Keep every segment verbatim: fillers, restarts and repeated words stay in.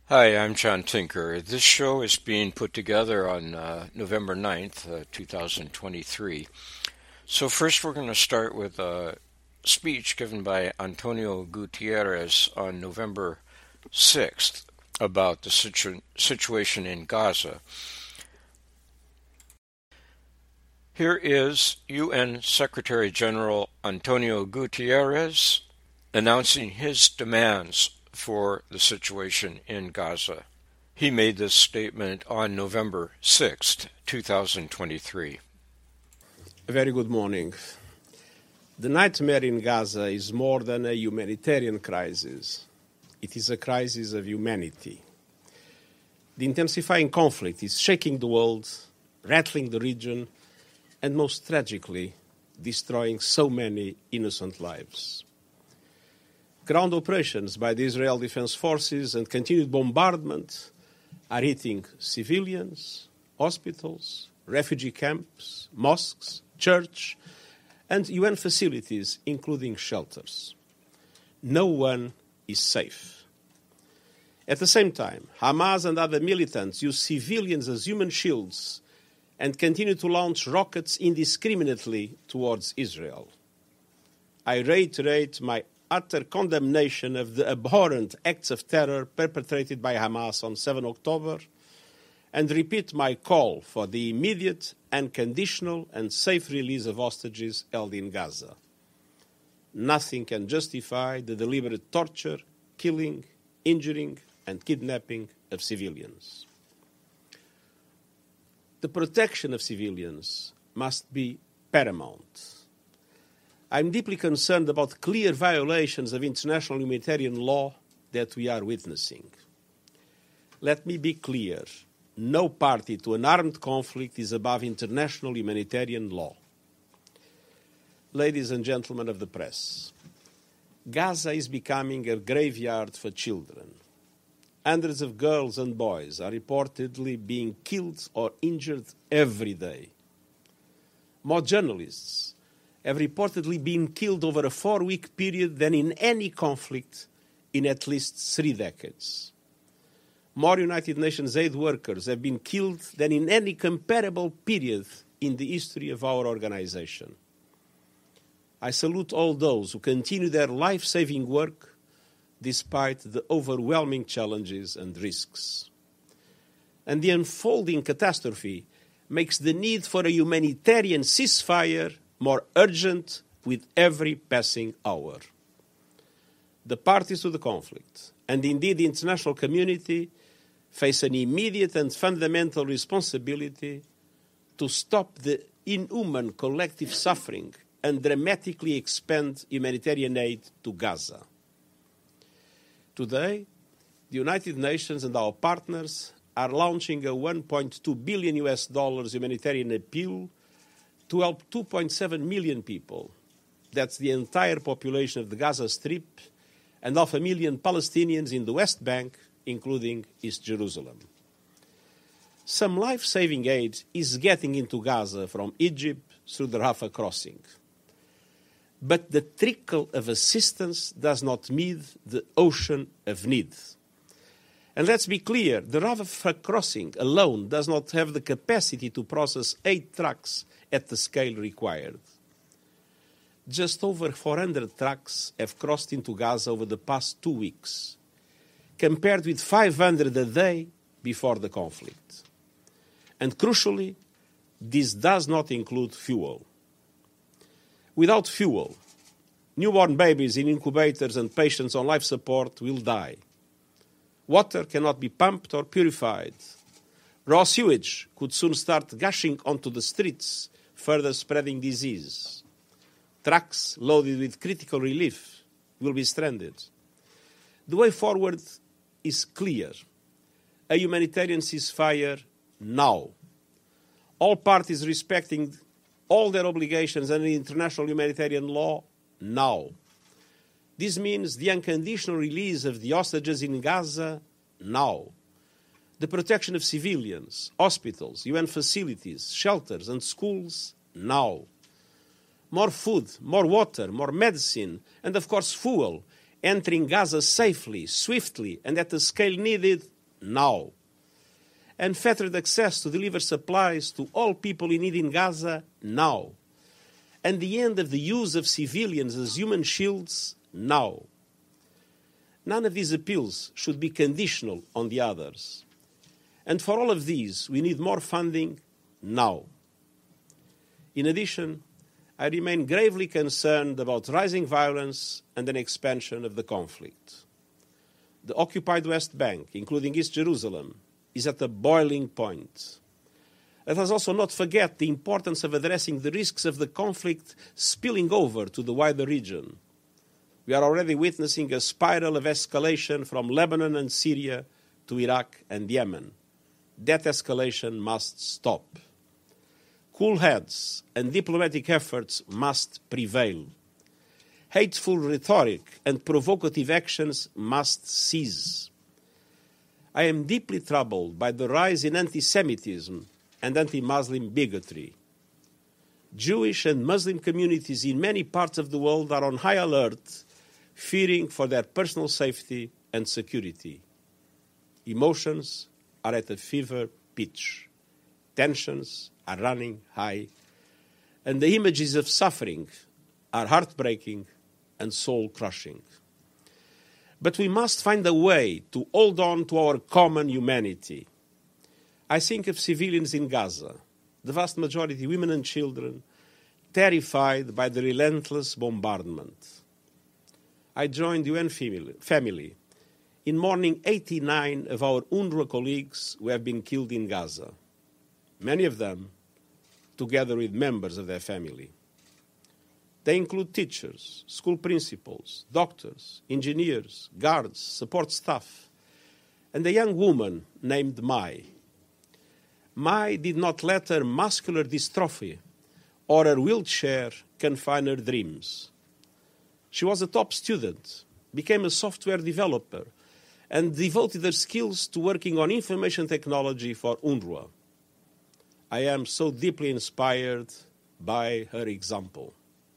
Hi, I'm John Tinker. This show is being put together on uh, November ninth, uh, two thousand twenty-three. So first we're going to start with a speech given by Antonio Gutierrez on November sixth about the situ- situation in Gaza. Here is U N Secretary General Antonio Gutierrez announcing his demands for the situation in Gaza. He made this statement on November sixth, two thousand twenty-three. A very good morning. The nightmare in Gaza is more than a humanitarian crisis. It is a crisis of humanity. The intensifying conflict is shaking the world, rattling the region, and most tragically, destroying so many innocent lives. Ground operations by the Israel Defense Forces and continued bombardment are hitting civilians, hospitals, refugee camps, mosques, church, and U N facilities, including shelters. No one is safe. At the same time, Hamas and other militants use civilians as human shields and continue to launch rockets indiscriminately towards Israel. I reiterate my utter condemnation of the abhorrent acts of terror perpetrated by Hamas on the seventh of October and repeat my call for the immediate, unconditional and safe release of hostages held in Gaza. Nothing can justify the deliberate torture, killing, injuring and kidnapping of civilians. The protection of civilians must be paramount. I'm deeply concerned about clear violations of international humanitarian law that we are witnessing. Let me be clear. No party to an armed conflict is above international humanitarian law. Ladies and gentlemen of the press, Gaza is becoming a graveyard for children. Hundreds of girls and boys are reportedly being killed or injured every day. More journalists have reportedly been killed over a four-week period than in any conflict in at least three decades. More United Nations aid workers have been killed than in any comparable period in the history of our organization. I salute all those who continue their life-saving work despite the overwhelming challenges and risks. And the unfolding catastrophe makes the need for a humanitarian ceasefire more urgent with every passing hour. The parties to the conflict, and indeed the international community, face an immediate and fundamental responsibility to stop the inhuman collective suffering and dramatically expand humanitarian aid to Gaza. Today, the United Nations and our partners are launching a one point two billion U S dollars humanitarian appeal to help two point seven million people. That's the entire population of the Gaza Strip and half a million Palestinians in the West Bank, including East Jerusalem. Some life-saving aid is getting into Gaza from Egypt through the Rafah crossing. But the trickle of assistance does not meet the ocean of need. And let's be clear, the Rafah crossing alone does not have the capacity to process eight trucks at the scale required. Just over four hundred trucks have crossed into Gaza over the past two weeks, compared with five hundred a day before the conflict. And crucially, this does not include fuel. Without fuel, newborn babies in incubators and patients on life support will die. Water cannot be pumped or purified. Raw sewage could soon start gushing onto the streets, further spreading disease. Trucks loaded with critical relief will be stranded. The way forward is clear. A humanitarian ceasefire now. All parties respecting all their obligations under international humanitarian law now. This means the unconditional release of the hostages in Gaza now. The protection of civilians, hospitals, U N facilities, shelters and schools now. More food, more water, more medicine, and of course fuel entering Gaza safely, swiftly, and at the scale needed now. Unfettered access to deliver supplies to all people in need in Gaza, now. And the end of the use of civilians as human shields, now. None of these appeals should be conditional on the others. And for all of these, we need more funding now. In addition, I remain gravely concerned about rising violence and an expansion of the conflict. The occupied West Bank, including East Jerusalem, is at a boiling point. Let us also not forget the importance of addressing the risks of the conflict spilling over to the wider region. We are already witnessing a spiral of escalation from Lebanon and Syria to Iraq and Yemen. That escalation must stop. Cool heads and diplomatic efforts must prevail. Hateful rhetoric and provocative actions must cease. I am deeply troubled by the rise in anti-Semitism and anti-Muslim bigotry. Jewish and Muslim communities in many parts of the world are on high alert, fearing for their personal safety and security. Emotions are at a fever pitch. Tensions are running high, and the images of suffering are heartbreaking and soul-crushing. But we must find a way to hold on to our common humanity. I think of civilians in Gaza, the vast majority women and children, terrified by the relentless bombardment. I joined the U N family in mourning eighty-nine of our UNRWA colleagues who have been killed in Gaza, many of them together with members of their family. They include teachers, school principals, doctors, engineers, guards, support staff, and a young woman named Mai. Mai did not let her muscular dystrophy or her wheelchair confine her dreams. She was a top student, became a software developer, and devoted her skills to working on information technology for UNRWA. I am so deeply inspired by her example.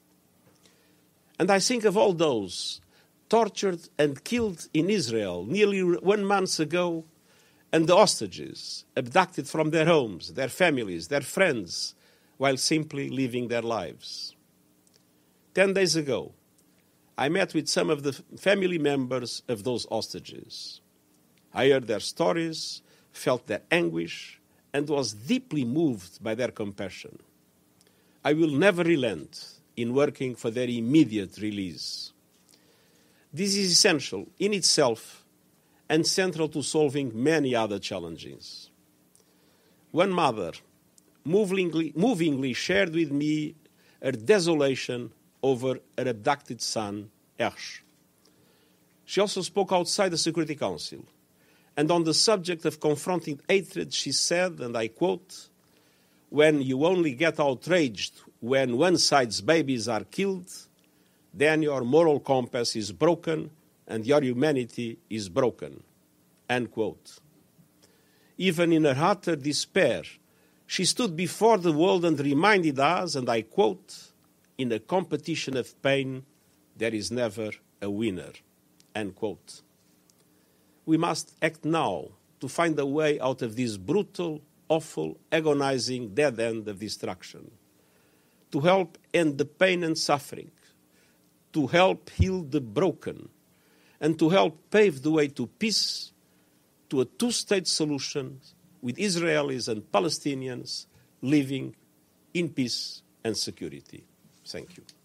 And I think of all those tortured and killed in Israel nearly one month ago, and the hostages abducted from their homes, their families, their friends, while simply living their lives. Ten days ago, I met with some of the family members of those hostages. I heard their stories, felt their anguish, and was deeply moved by their compassion. I will never relent in working for their immediate release. This is essential in itself and central to solving many other challenges. One mother movingly, movingly shared with me her desolation over her abducted son, Ersh. She also spoke outside the Security Council, and on the subject of confronting hatred, she said, and I quote, "When you only get outraged when one side's babies are killed, then your moral compass is broken and your humanity is broken." End quote. Even in her utter despair, she stood before the world and reminded us, and I quote, "In a competition of pain, there is never a winner." End quote. We must act now to find a way out of this brutal, awful, agonizing dead end of destruction, to help end the pain and suffering, to help heal the broken, and to help pave the way to peace, to a two-state solution with Israelis and Palestinians living in peace and security. Thank you.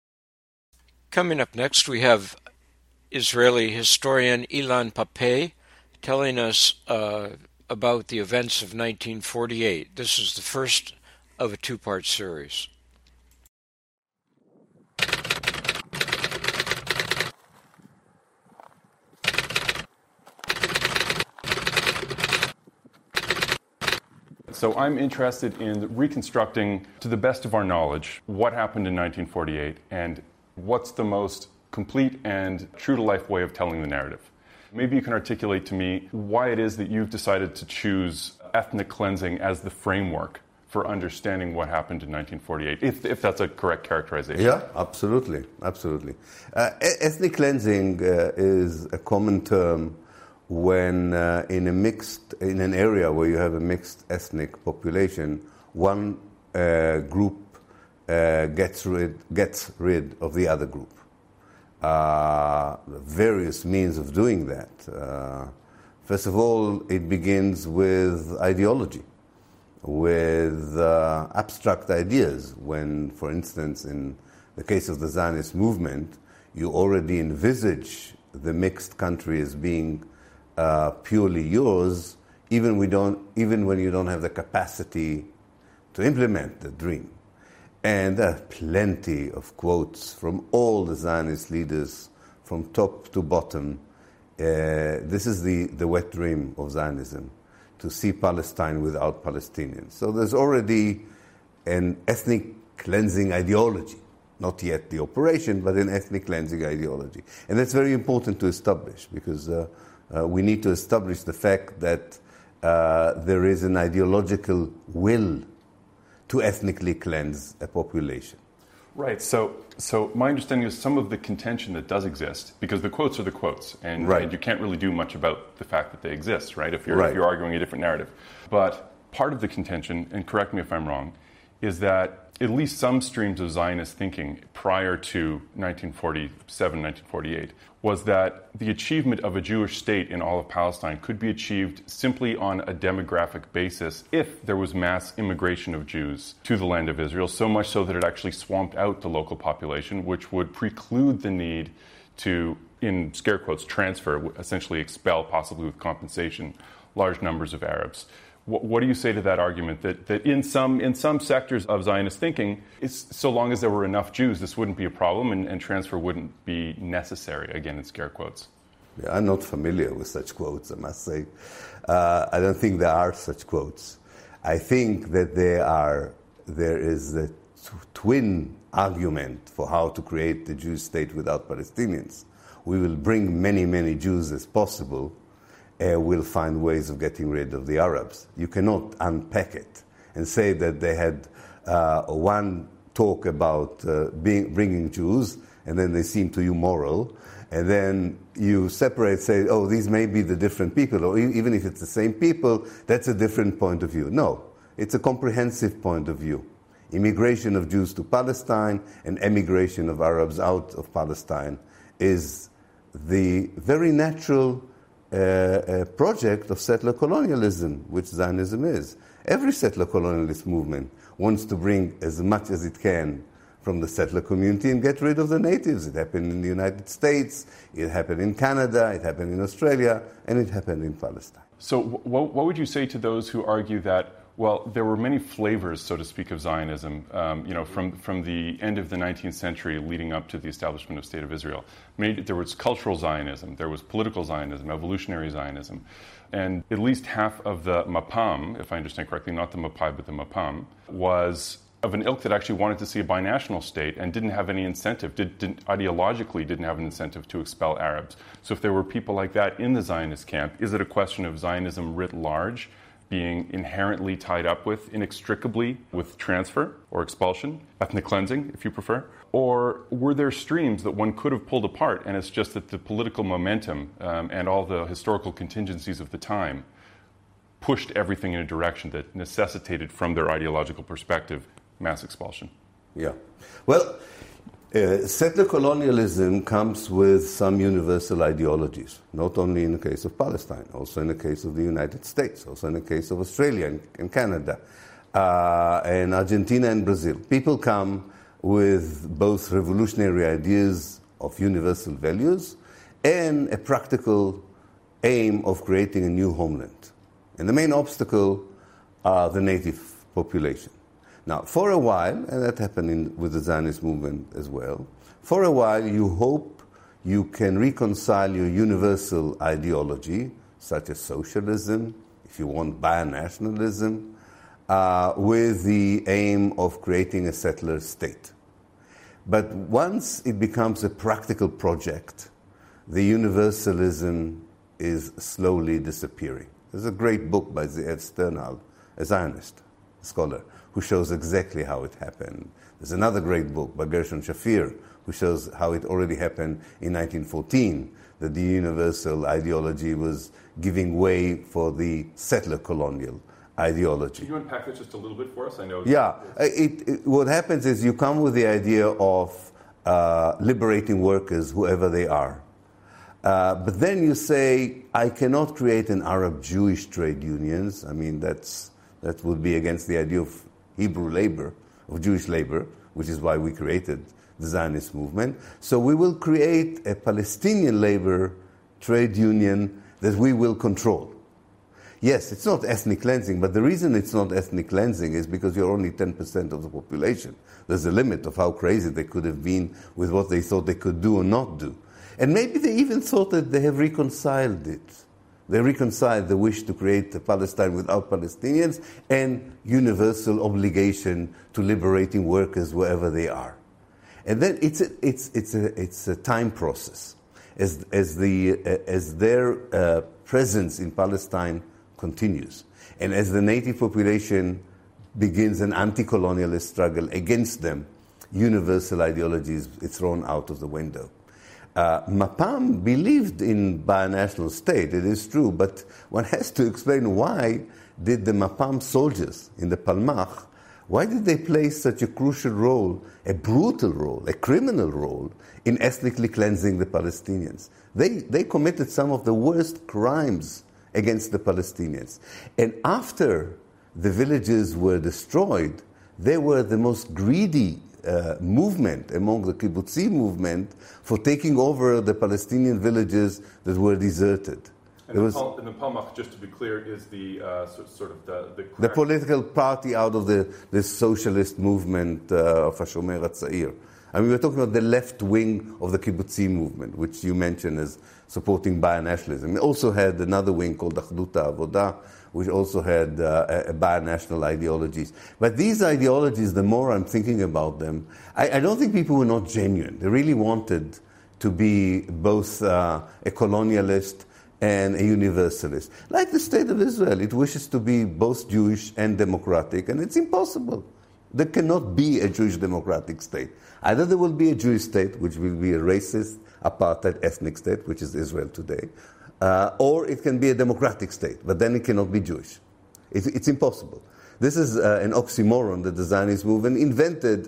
Coming up next, we have Israeli historian Ilan Pappé telling us uh, about the events of nineteen forty-eight. This is the first of a two-part series. So I'm interested in reconstructing, to the best of our knowledge, what happened in nineteen forty-eight and what's the most complete and true-to-life way of telling the narrative. Maybe you can articulate to me why it is that you've decided to choose ethnic cleansing as the framework for understanding what happened in nineteen forty-eight, if, if that's a correct characterization. Yeah, absolutely, absolutely. Uh, ethnic cleansing uh, is a common term when uh, in a mixed, in an area where you have a mixed ethnic population, one uh, group uh, gets rid gets rid of the other group. Uh, various means of doing that. Uh, first of all, it begins with ideology, with uh, abstract ideas. When, for instance, in the case of the Zionist movement, you already envisage the mixed country as being uh, purely yours, even we don't, even when you don't have the capacity to implement the dream. And there are plenty of quotes from all the Zionist leaders, from top to bottom. Uh, this is the, the wet dream of Zionism, to see Palestine without Palestinians. So there's already an ethnic cleansing ideology. Not yet the operation, but an ethnic cleansing ideology. And that's very important to establish, because uh, uh, we need to establish the fact that uh, there is an ideological will to ethnically cleanse a population. Right. So, so my understanding is some of the contention that does exist, because the quotes are the quotes, and, right. and you can't really do much about the fact that they exist, right? If you're, right. if you're arguing a different narrative. But part of the contention, and correct me if I'm wrong, is that at least some streams of Zionist thinking prior to nineteen forty-seven, nineteen forty-eight was that the achievement of a Jewish state in all of Palestine could be achieved simply on a demographic basis if there was mass immigration of Jews to the land of Israel, so much so that it actually swamped out the local population, which would preclude the need to, in scare quotes, transfer, essentially expel, possibly with compensation, large numbers of Arabs. What do you say to that argument that, that in some in some sectors of Zionist thinking, it's, so long as there were enough Jews, this wouldn't be a problem and, and transfer wouldn't be necessary, again in scare quotes? Yeah, I'm not familiar with such quotes, I must say. Uh, I don't think there are such quotes. I think that there are there is a t- twin argument for how to create the Jewish state without Palestinians. We will bring many, many Jews as possible. Uh, will find ways of getting rid of the Arabs. You cannot unpack it and say that they had uh, one talk about uh, being, bringing Jews, and then they seem to you moral, and then you separate, say, oh, these may be the different people, or e- even if it's the same people, that's a different point of view. No, it's a comprehensive point of view. Immigration of Jews to Palestine and emigration of Arabs out of Palestine is the very natural Uh, a project of settler colonialism, which Zionism is. Every settler colonialist movement wants to bring as much as it can from the settler community and get rid of the natives. It happened in the United States, it happened in Canada, it happened in Australia, and it happened in Palestine. So w- what would you say to those who argue that, well, there were many flavors, so to speak, of Zionism, um, you know, from, from the end of the nineteenth century leading up to the establishment of State of Israel. Maybe there was cultural Zionism, there was political Zionism, evolutionary Zionism, and at least half of the Mapam, if I understand correctly, not the Mapai, but the Mapam, was of an ilk that actually wanted to see a binational state and didn't have any incentive, did, didn't, ideologically didn't have an incentive to expel Arabs. So if there were people like that in the Zionist camp, is it a question of Zionism writ large being inherently tied up with, inextricably, with transfer or expulsion, ethnic cleansing, if you prefer? Or were there streams that one could have pulled apart, and it's just that the political momentum um, and all the historical contingencies of the time pushed everything in a direction that necessitated, from their ideological perspective, mass expulsion? Yeah. Well, Uh, settler colonialism comes with some universal ideologies, not only in the case of Palestine, also in the case of the United States, also in the case of Australia and, and Canada, uh, and Argentina and Brazil. People come with both revolutionary ideas of universal values and a practical aim of creating a new homeland. And the main obstacle are the native population. Now, for a while, and that happened in, with the Zionist movement as well, for a while you hope you can reconcile your universal ideology, such as socialism, if you want binationalism, uh, with the aim of creating a settler state. But once it becomes a practical project, the universalism is slowly disappearing. There's a great book by Ze'ev Sternhal, a Zionist scholar, who shows exactly how it happened. There's another great book by Gershon Shafir, who shows how it already happened in nineteen fourteen. that the universal ideology was giving way for the settler colonial ideology. Can you unpack that just a little bit for us? I know. Yeah, it, it, what happens is you come with the idea of uh, liberating workers, whoever they are. Uh, but then you say, I cannot create an Arab-Jewish trade unions. I mean, that's, that would be against the idea of Hebrew labor, of Jewish labor, which is why we created the Zionist movement. So we will create a Palestinian labor trade union that we will control. Yes, it's not ethnic cleansing, but the reason it's not ethnic cleansing is because you're only ten percent of the population. There's a limit of how crazy they could have been with what they thought they could do or not do. And maybe they even thought that they have reconciled it. They reconciled the wish to create a Palestine without Palestinians and universal obligation to liberating workers wherever they are. And then it's a, it's, it's a, it's a time process. As, as, the, as their uh, presence in Palestine continues, and as the native population begins an anti-colonialist struggle against them, universal ideology is thrown out of the window. Uh, Mapam believed in binational state, it is true, but one has to explain why did the Mapam soldiers in the Palmach, why did they play such a crucial role, a brutal role, a criminal role in ethnically cleansing the Palestinians? They, they committed some of the worst crimes against the Palestinians. And after the villages were destroyed, they were the most greedy uh, movement among the kibbutzi movement for taking over the Palestinian villages that were deserted. And, the, was, Pal- and the Palmach, just to be clear, is the uh, so, sort of the... The, the political party out of the, the socialist movement uh, of HaShomer HaTzair. I mean, we're talking about the left wing of the kibbutzi movement, which you mentioned as supporting binationalism. It also had another wing called Achdut HaAvoda, which also had uh, a, a binational ideologies. But these ideologies, the more I'm thinking about them, I, I don't think people were not genuine. They really wanted to be both uh, a colonialist and a universalist. Like the State of Israel, it wishes to be both Jewish and democratic, and it's impossible. There cannot be a Jewish democratic state. Either there will be a Jewish state, which will be a racist, apartheid, ethnic state, which is Israel today, uh, or it can be a democratic state, but then it cannot be Jewish. It, it's impossible. This is uh, an oxymoron that the Zionist movement invented,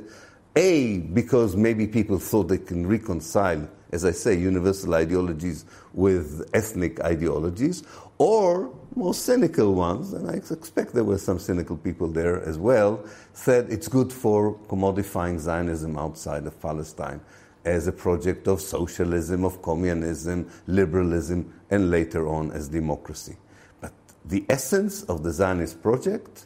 A, because maybe people thought they can reconcile, as I say, universal ideologies with ethnic ideologies, or more cynical ones, and I expect there were some cynical people there as well, said it's good for commodifying Zionism outside of Palestine as a project of socialism, of communism, liberalism, and later on as democracy. But the essence of the Zionist project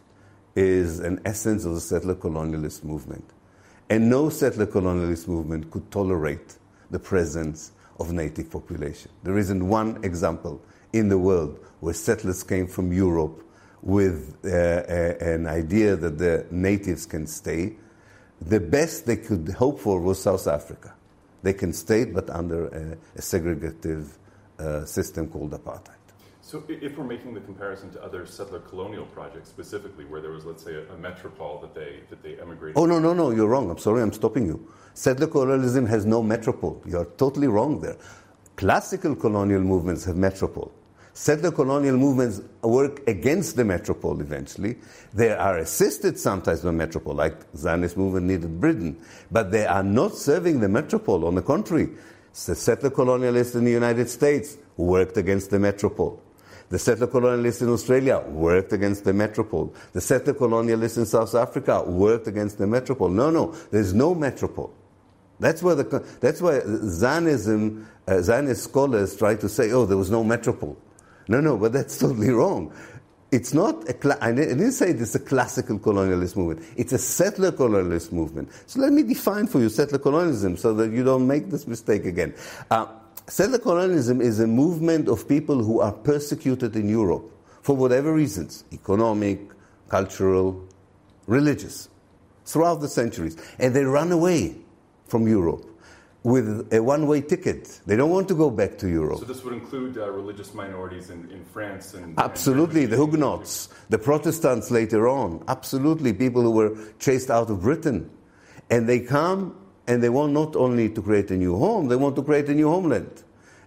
is an essence of the settler colonialist movement. And no settler colonialist movement could tolerate the presence of native population. There isn't one example in the world where settlers came from Europe with uh, a, an idea that the natives can stay. The best they could hope for was South Africa. They can stay, but under a, a segregative uh, system called apartheid. So if we're making the comparison to other settler colonial projects specifically, where there was, let's say, a, a metropole that they that they emigrated... Oh, no, no, no, you're wrong. I'm sorry, I'm stopping you. Settler colonialism has no metropole. You're totally wrong there. Classical colonial movements have metropole. Settler colonial movements work against the metropole eventually. They are assisted sometimes by metropole, like Zionist movement needed Britain, but they are not serving the metropole. On the contrary, the settler colonialists in the United States worked against the metropole. The settler colonialists in Australia worked against the metropole. The settler colonialists in South Africa worked against the metropole. No, no, there's no metropole. That's where the that's why Zionism, uh, Zionist scholars try to say, oh, there was no metropole. No, no, but that's totally wrong. It's not a, cl- I didn't say it's a classical colonialist movement. It's a settler colonialist movement. So let me define for you settler colonialism so that you don't make this mistake again. Uh, settler colonialism is a movement of people who are persecuted in Europe for whatever reasons, economic, cultural, religious, throughout the centuries. And they run away from Europe with a one-way ticket. They don't want to go back to Europe. So this would include uh, religious minorities in, in France and... Absolutely, and the Huguenots, the Protestants later on. Absolutely, people who were chased out of Britain. And they come and they want not only to create a new home, they want to create a new homeland.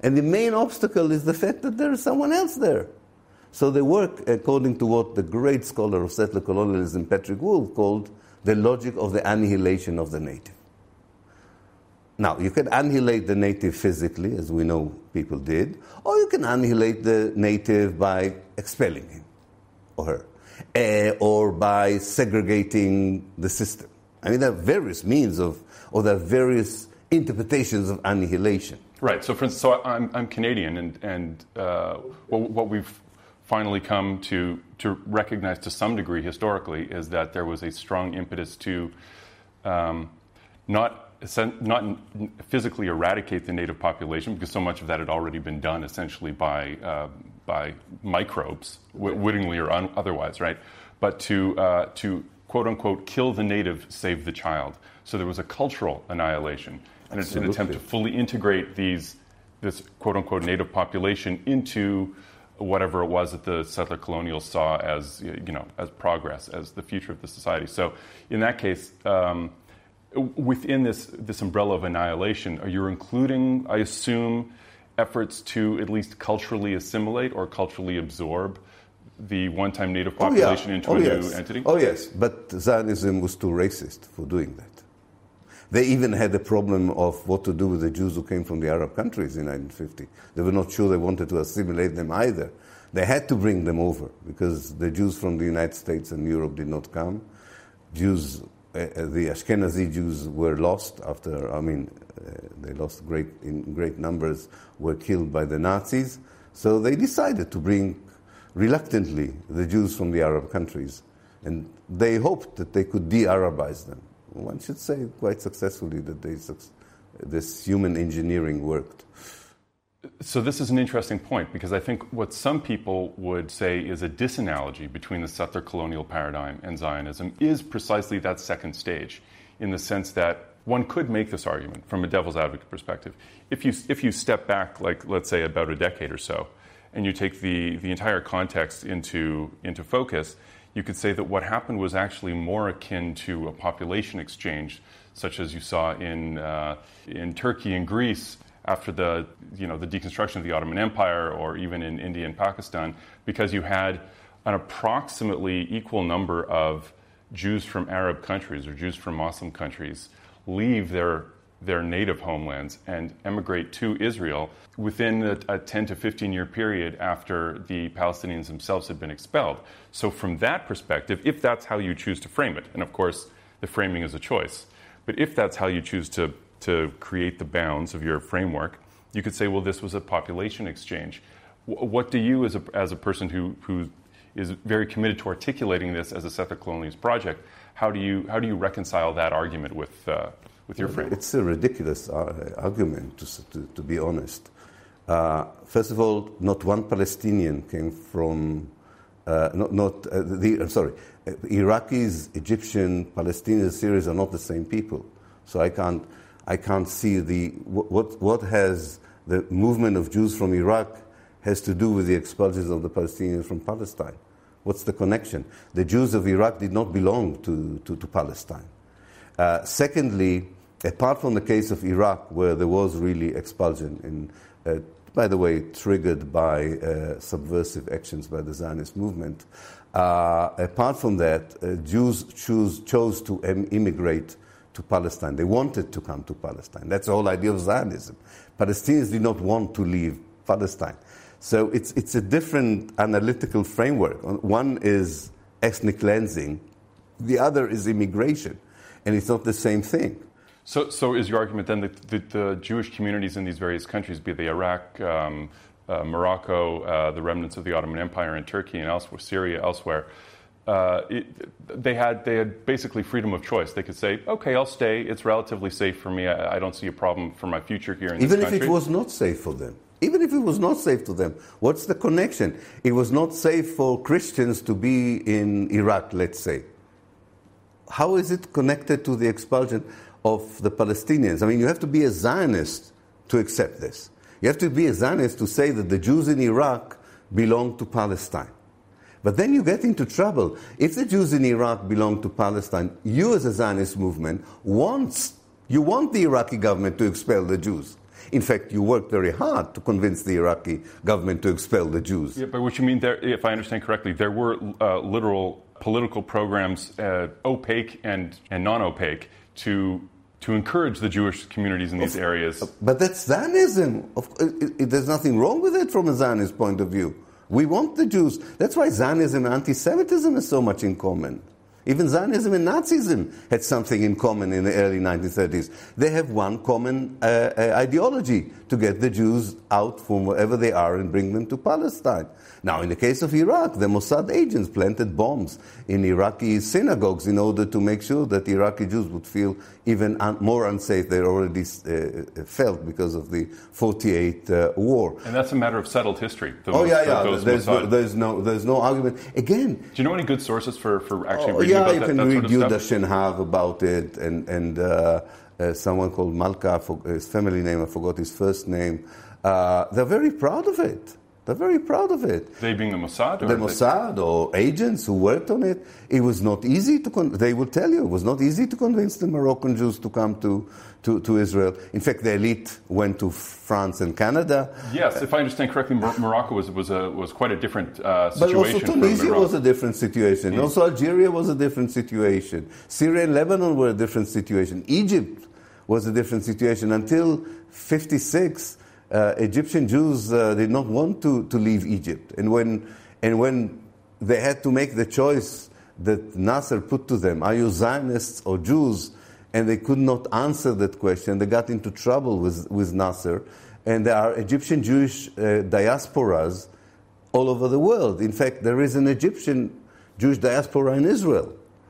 And the main obstacle is the fact that there is someone else there. So they work according to what the great scholar of settler colonialism, Patrick Wolf, called the logic of the annihilation of the native. Now, you can annihilate the native physically, as we know people did, or you can annihilate the native by expelling him or her, uh, or by segregating the system. I mean, there are various means of, or there are various interpretations of annihilation. Right. So, for instance, so I'm, I'm Canadian, and, and uh, what, what we've finally come to, to recognize to some degree historically is that there was a strong impetus to um, not not physically eradicate the native population, because so much of that had already been done essentially by uh, by microbes, w- wittingly or un- otherwise, right? But to uh, to quote unquote kill the native, save the child. So there was a cultural annihilation, and it's an attempt to fully integrate these this quote unquote native population into whatever it was that the settler colonials saw as you know as progress, as the future of the society. So in that case. Um, Within this this umbrella of annihilation, are you including, I assume, efforts to at least culturally assimilate or culturally absorb the one-time native population oh, yeah. into oh, a yes. new entity? Oh, yes. But Zionism was too racist for doing that. They even had a problem of what to do with the Jews who came from the Arab countries in nineteen fifty. They were not sure they wanted to assimilate them either. They had to bring them over because the Jews from the United States and Europe did not come. Jews... Uh, the Ashkenazi Jews were lost after, I mean, uh, they lost great in great numbers, were killed by the Nazis. So they decided to bring, reluctantly, the Jews from the Arab countries. And they hoped that they could de-Arabize them. One should say quite successfully that they, this human engineering worked. So this is an interesting point, because I think what some people would say is a disanalogy between the settler colonial paradigm and Zionism is precisely that second stage, in the sense that one could make this argument from a devil's advocate perspective. If you if you step back, like let's say about a decade or so, and you take the, the entire context into into focus, you could say that what happened was actually more akin to a population exchange, such as you saw in uh, in Turkey and Greece after the you know the deconstruction of the Ottoman Empire, or even in India and Pakistan, because you had an approximately equal number of Jews from Arab countries or Jews from Muslim countries leave their their native homelands and emigrate to Israel within a, a ten to fifteen year period after the Palestinians themselves had been expelled. So from that perspective, if that's how you choose to frame it, and of course the framing is a choice, but if that's how you choose to to create the bounds of your framework, you could say, well, this was a population exchange. W- what do you, as a, as a person who, who is very committed to articulating this as a settler colonialist project, how do you how do you reconcile that argument with uh, with your framework? It's a ridiculous uh, argument, to, to, to be honest. Uh, first of all, not one Palestinian came from, uh, not, not uh, the, I'm sorry, uh, Iraqis, Egyptian, Palestinians, Syrians are not the same people. So I can't, I can't see the what what has the movement of Jews from Iraq has to do with the expulsions of the Palestinians from Palestine. What's the connection? The Jews of Iraq did not belong to, to, to Palestine. Uh, secondly, apart from the case of Iraq, where there was really expulsion, in, uh, by the way, triggered by uh, subversive actions by the Zionist movement, uh, apart from that, uh, Jews choose, chose to em- immigrate to Palestine. They wanted to come to Palestine. That's the whole idea of Zionism. Palestinians did not want to leave Palestine. So it's it's a different analytical framework. One is ethnic cleansing, the other is immigration, and it's not the same thing. So, so is your argument then that the, the Jewish communities in these various countries, be they Iraq, um, uh, Morocco, uh, the remnants of the Ottoman Empire in Turkey and elsewhere, Syria, elsewhere, uh, it, they had they had basically freedom of choice. They could say, okay, I'll stay. It's relatively safe for me. I, I don't see a problem for my future here in Even this country. Even if it was not safe for them. Even if it was not safe to them, what's the connection? It was not safe for Christians to be in Iraq, let's say. How is it connected to the expulsion of the Palestinians? I mean, you have to be a Zionist to accept this. You have to be a Zionist to say that the Jews in Iraq belong to Palestine. But then you get into trouble. If the Jews in Iraq belong to Palestine, you as a Zionist movement wants, you want the Iraqi government to expel the Jews. In fact, you worked very hard to convince the Iraqi government to expel the Jews. Yeah, but what you mean there, if I understand correctly, there were uh, literal political programs, uh, opaque and, and non-opaque, to to encourage the Jewish communities in these areas. But that's Zionism. Of, it, it, there's nothing wrong with it from a Zionist point of view. We want the Jews. That's why Zionism and anti-Semitism is so much in common. Even Zionism and Nazism had something in common in the early nineteen thirties. They have one common uh, uh, ideology, to get the Jews out from wherever they are and bring them to Palestine. Now, in the case of Iraq, the Mossad agents planted bombs in Iraqi synagogues in order to make sure that Iraqi Jews would feel even un- more unsafe than they already uh, felt because of the forty-eight uh, war. And that's a matter of settled history. The oh, yeah, yeah. There's no, there's, no, there's no argument. Again... Do you know any good sources for, for actually oh, reading yeah, about you that, can that read sort of Yuda stuff? Shenhav about it, and, and uh, uh, someone called Malka, his family name, I forgot his first name. Uh, they're very proud of it. They're very proud of it. They being the Mossad? Or the Mossad or agents who worked on it. It was not easy to, con- they will tell you, it was not easy to convince the Moroccan Jews to come to, to, to Israel. In fact, the elite went to France and Canada. Yes, if I understand correctly, Mor- Morocco was, was, a, was quite a different uh, situation. But also Tunisia was a different situation. Mm. Also Algeria was a different situation. Syria and Lebanon were a different situation. Egypt was a different situation. Until fifty-six, Uh, Egyptian Jews uh, did not want to, to leave Egypt. And when, and when they had to make the choice that Nasser put to them, are you Zionists or Jews? And they could not answer that question. They got into trouble with, with Nasser. And there are Egyptian Jewish uh, diasporas all over the world. In fact, there is an Egyptian Jewish diaspora in Israel.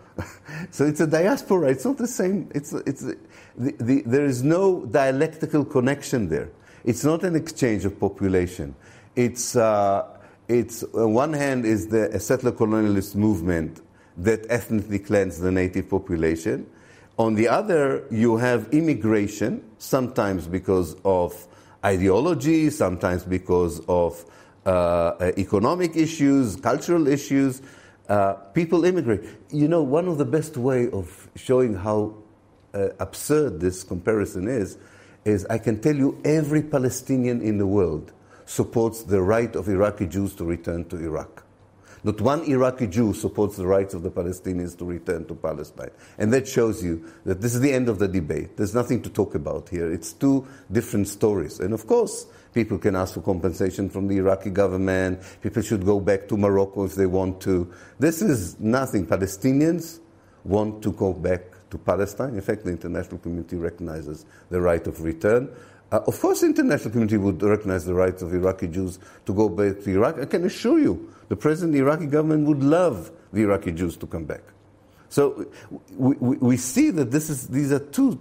So it's a diaspora. It's not the same. It's, it's, the, the, there is no dialectical connection there. It's not an exchange of population. It's, uh, it's on one hand is the settler colonialist movement that ethnically cleansed the native population. On the other, you have immigration, sometimes because of ideology, sometimes because of uh, economic issues, cultural issues. Uh, people immigrate. You know, one of the best way of showing how uh, absurd this comparison is, is I can tell you every Palestinian in the world supports the right of Iraqi Jews to return to Iraq. Not one Iraqi Jew supports the rights of the Palestinians to return to Palestine. And that shows you that this is the end of the debate. There's nothing to talk about here. It's two different stories. And of course, people can ask for compensation from the Iraqi government. People should go back to Morocco if they want to. This is nothing. Palestinians want to go back to Palestine. In fact, the international community recognizes the right of return. Uh, of course, the international community would recognize the rights of Iraqi Jews to go back to Iraq. I can assure you, the president of the Iraqi government would love the Iraqi Jews to come back. So we, we, we see that this is, these are two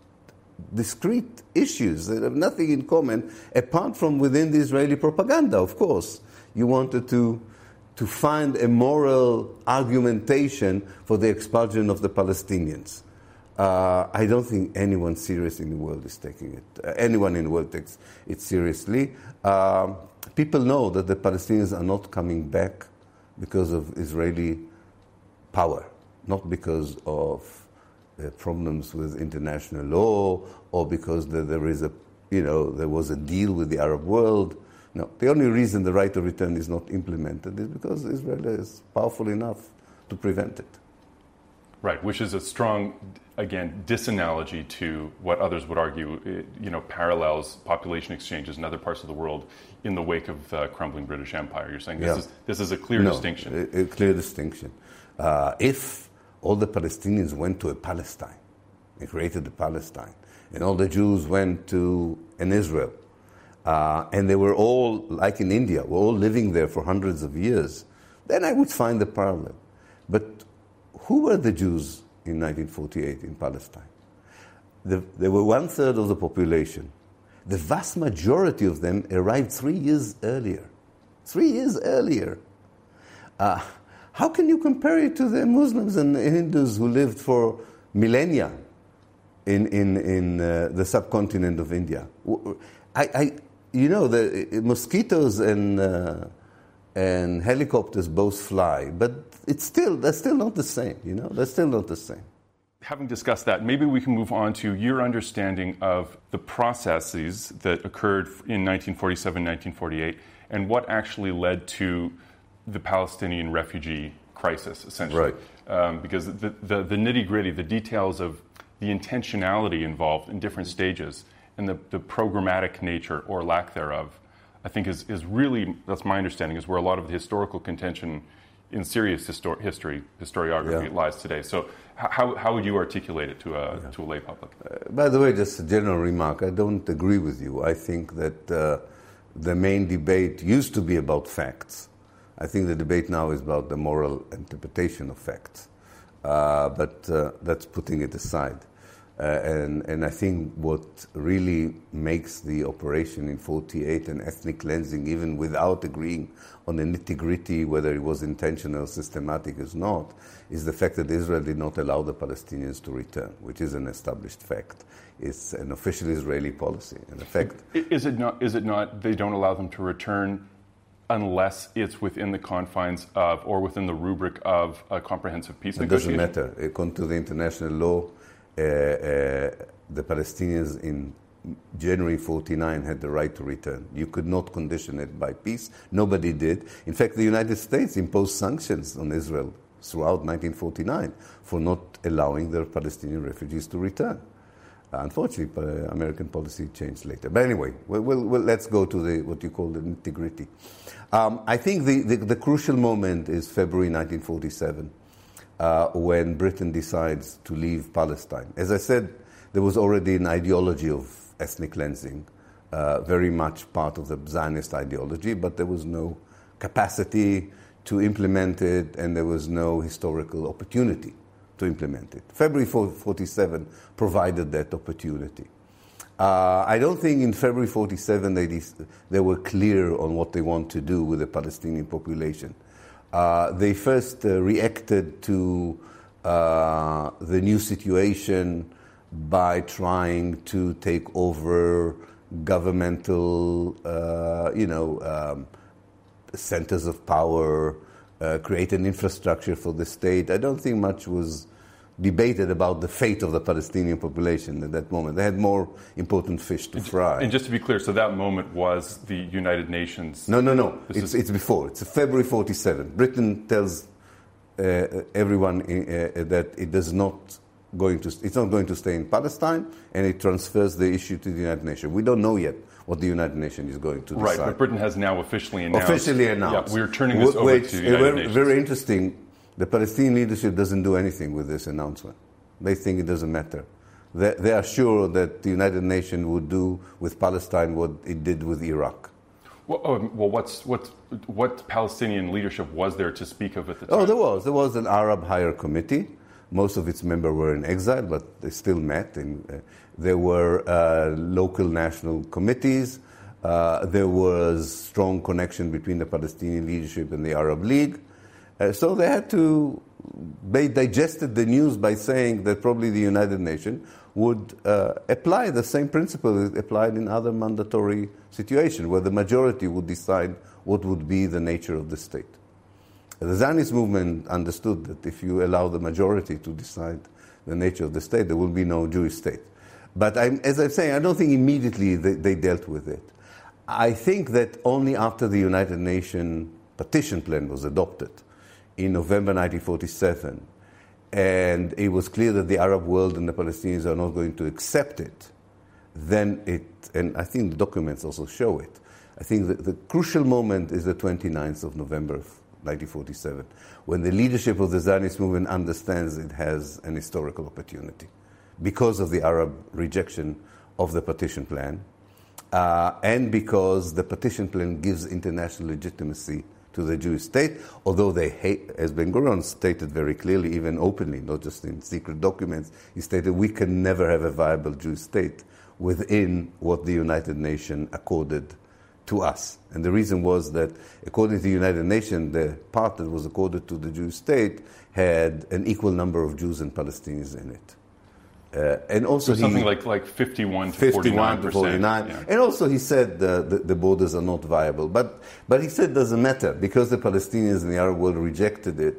discrete issues that have nothing in common, apart from within the Israeli propaganda, of course. You wanted to to find a moral argumentation for the expulsion of the Palestinians. Uh, I don't think anyone serious in the world is taking it. Uh, anyone in the world takes it seriously. Uh, people know that the Palestinians are not coming back because of Israeli power, not because of uh, problems with international law or because there, there is a, you know, there was a deal with the Arab world. No, the only reason the right of return is not implemented is because Israel is powerful enough to prevent it. Right, which is a strong, again, disanalogy to what others would argue, you know, parallels population exchanges in other parts of the world in the wake of uh, crumbling British Empire. You're saying this, yeah. is, this is a clear no, distinction. A, a clear distinction. Uh, if all the Palestinians went to a Palestine, they created a Palestine, and all the Jews went to an Israel, Uh, and they were all, like in India, were all living there for hundreds of years, then I would find the parallel. But who were the Jews in nineteen forty-eight in Palestine? The, they were one-third of the population. The vast majority of them arrived three years earlier. Three years earlier. Uh, how can you compare it to the Muslims and Hindus who lived for millennia in, in, in uh, the subcontinent of India? I... I You know, the mosquitoes and uh, and helicopters both fly, but it's still, they're still not the same, you know? They're still not the same. having discussed that, maybe we can move on to your understanding of the processes that occurred in nineteen forty-seven, nineteen forty-eight, and what actually led to the Palestinian refugee crisis, essentially. Right. Um, because the, the, the nitty-gritty, the details of the intentionality involved in different stages and the, the programmatic nature or lack thereof, I think is, is really, that's my understanding, is where a lot of the historical contention in serious histor- history, historiography Yeah. lies today. So how, how would you articulate it to a, yeah. to a lay public? Uh, by the way, just a general remark, I don't agree with you. I think that uh, the main debate used to be about facts. I think the debate now is about the moral interpretation of facts. Uh, but uh, that's putting it aside. Uh, and, and I think what really makes the operation in forty-eight an ethnic cleansing, even without agreeing on the nitty-gritty, whether it was intentional or systematic or not, is the fact that Israel did not allow the Palestinians to return, which is an established fact. It's an official Israeli policy. In effect, is it not? Is it not? They don't allow them to return unless it's within the confines of, or within the rubric of, a comprehensive peace negotiation? It doesn't matter. According to the international law, uh, uh, the Palestinians in January forty-nine had the right to return. You could not condition it by peace. Nobody did. In fact, the United States imposed sanctions on Israel throughout nineteen forty-nine for not allowing their Palestinian refugees to return. Uh, unfortunately, uh, American policy changed later. But anyway, we'll, we'll, we'll, let's go to the what you call the nitty-gritty. Um, I think the, the, the crucial moment is February nineteen forty-seven, uh, when Britain decides to leave Palestine. As I said, there was already an ideology of ethnic cleansing, uh, very much part of the Zionist ideology, but there was no capacity to implement it, and there was no historical opportunity to implement it. February forty-seven provided that opportunity. Uh, I don't think in February forty-seven they, de- they were clear on what they want to do with the Palestinian population. Uh, they first uh, reacted to uh, the new situation by trying to take over governmental, uh, you know, um, centers of power, uh, create an infrastructure for the state. I don't think much was debated about the fate of the Palestinian population at that moment. They had more important fish to fry. And just to be clear, so that moment was the United Nations? No, no, no. This it's, is... it's before. It's February forty-seven. Britain tells uh, everyone uh, that it does not going to. It's not going to stay in Palestine, and it transfers the issue to the United Nations. We don't know yet what the United Nations is going to decide. Right, but Britain has now officially announced. Officially announced. Yeah, we're turning this Wh- over which, to the United very, Nations. Very interesting. The Palestinian leadership doesn't do anything with this announcement. They think it doesn't matter. They, they are sure that the United Nations would do with Palestine what it did with Iraq. Well, oh, well what's, what, what Palestinian leadership was there to speak of at the time? Oh, there was. There was an Arab Higher Committee. Most of its members were in exile, but they still met. And, uh, there were uh, local national committees. Uh, there was strong connection between the Palestinian leadership and the Arab League. Uh, so they had to, they digested the news by saying that probably the United Nations would uh, apply the same principle that applied in other mandatory situations, where the majority would decide what would be the nature of the state. The Zionist movement understood that if you allow the majority to decide the nature of the state, there will be no Jewish state. But I'm, as I'm saying, I don't think immediately they, they dealt with it. I think that only after the United Nations partition plan was adopted in November nineteen forty-seven, and it was clear that the Arab world and the Palestinians are not going to accept it, then it, and I think the documents also show it, I think that the crucial moment is the twenty-ninth of November nineteen forty-seven, when the leadership of the Zionist movement understands it has an historical opportunity because of the Arab rejection of the partition plan, uh, and because the partition plan gives international legitimacy to the Jewish state, although they hate, as Ben-Gurion stated very clearly, even openly, not just in secret documents, he stated we can never have a viable Jewish state within what the United Nations accorded to us. And the reason was that, according to the United Nations, the part that was accorded to the Jewish state had an equal number of Jews and Palestinians in it. Uh, and also so something he, like, like fifty-one to fifty-one to forty-nine. Yeah. And also he said uh, the, the borders are not viable. But, but he said it doesn't matter, because the Palestinians in the Arab world rejected it.